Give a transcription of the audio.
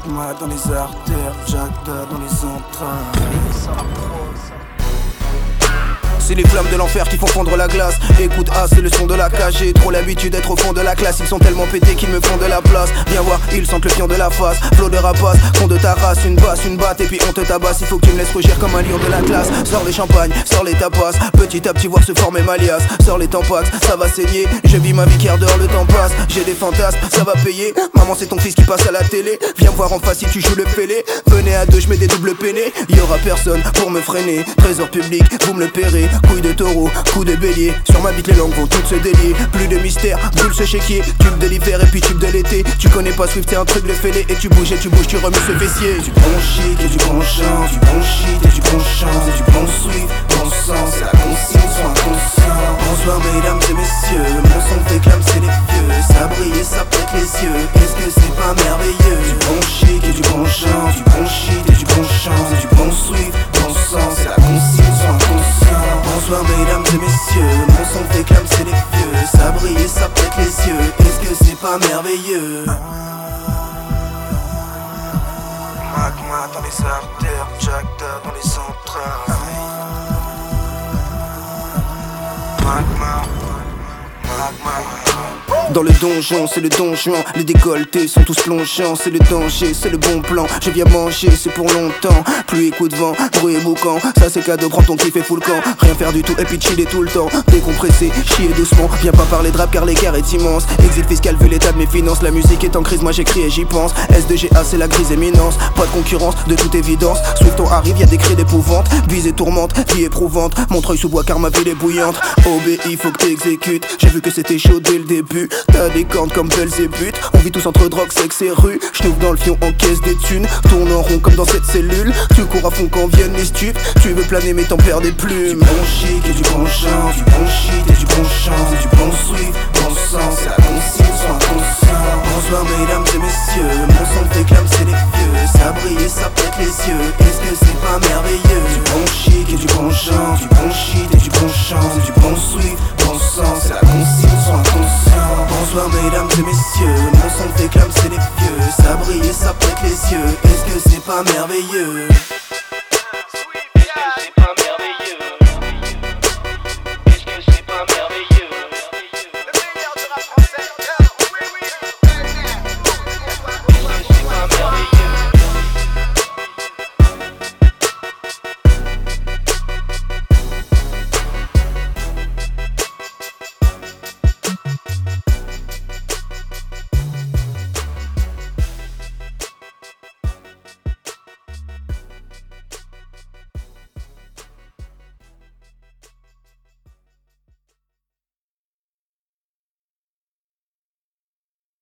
Magma dans les artères, Jagda dans les entrailles. C'est les flammes de l'enfer qui font fondre la glace. Écoute, c'est le son de la cage. J'ai trop l'habitude d'être au fond de la classe. Ils sont tellement pétés qu'ils me font de la place. Viens voir, ils sentent le pion de la face. Flot de rapace, fond de ta race. Une basse, une batte et puis on te tabasse. Il faut que tu me laisses rougir comme un lion de la classe. Sors les champagnes, sors les tapas. Petit à petit voir se former ma liasse. Sors les tampax, ça va saigner. Je vis ma vie quart d'heure, le temps passe. J'ai des fantasmes, ça va payer. Maman c'est ton fils qui passe à la télé. Viens voir en face si tu joues le fêlé. Venez à deux, je mets des doubles peinés. Y'aura personne pour me freiner. Trésor public, vous me le paierez. Couille de taureau, coup de bélier. Sur ma bite les langues vont toutes se délier. Plus de mystère, brûle ce chéquier. Tube de l'hiver et puis tube de l'été. Tu connais pas Swift, c'est un truc de fêlé. Et tu bouges, tu remues ce fessier. Du bon chic et du bon chant. Du bon shit et du bon chant. C'est du bon Swift, bon sang. C'est la consigne, sois inconscient. Bonsoir mesdames et messieurs. Mon son fait clame, c'est les vieux. Ça brille et ça pète les yeux. Est-ce que c'est pas merveilleux? Du bon chic et du bon chant. Du bon shit et du bon chant. C'est du bon Swift, bon sang. C'est la consigne, sois inconscient. Bonsoir mesdames et messieurs, mon son fait clame, c'est les vieux. Ça brille et ça pète les yeux. Est-ce que c'est pas merveilleux? Magma dans les artères, Jagda dans les entrailles. Magma. Dans le donjon, c'est le donjon. Les décolletés sont tous plongeants. C'est le danger, c'est le bon plan. Je viens manger, c'est pour longtemps. Pluie et coup de vent, bruit et boucan. Ça c'est cadeau, prends ton kiff et fous le camp. Rien faire du tout et puis chiller tout le temps. Décompresser, chier doucement. Viens pas parler de rap car l'écart est immense. Exil fiscal vu l'état de mes finances. La musique est en crise, moi j'écris et j'y pense. S2GA c'est la grise éminence. Pas de concurrence, de toute évidence. Swift on arrive, y'a des cris d'épouvante. Bise et tourmente, vie éprouvante. Montreuil sous bois car ma ville est bouillante. Obéis, faut que t'exécutes. J'ai vu que c'était chaud dès le début. T'as des cornes comme Belzébuth. On vit tous entre drogue, sexe et rue. J'nouvre dans le fion, encaisse des thunes. Tourne en rond comme dans cette cellule. Tu cours à fond quand viennent les stupes. Tu veux planer mais t'en perds des plumes. Du bon chic et du bon chant. Du bon shit et du bon chant. C'est du bon Swift, bon sang. C'est la consigne, sois inconscient. Bonsoir mesdames et messieurs. Mon son fait clame, c'est les vieux. Ça brille et ça pète les yeux. Est-ce que c'est pas merveilleux? Du bon chic et du bon chant. Du bon shit et du bon chant. C'est du bon Swift, bon sang. C'est la consigne, sois inconscient. Bonsoir mesdames et messieurs, mon son fait clame, c'est les vieux. Ça brille et ça pète les yeux. Est-ce que c'est pas merveilleux?